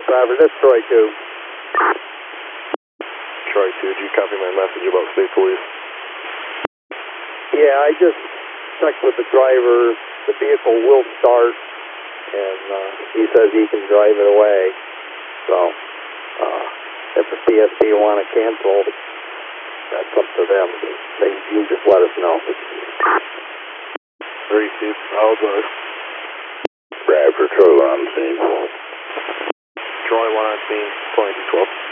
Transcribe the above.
Driver, this is Troy 2. Troy 2, did you copy my message about state police? Yeah, I just checked with the driver. The vehicle will start, and he says he can drive it away. So, if the CSP want to cancel, that's up to them. You just let us know. 32, I'll drive. Bradford, Troy 1 on scene. Troy 1 on scene, 2212.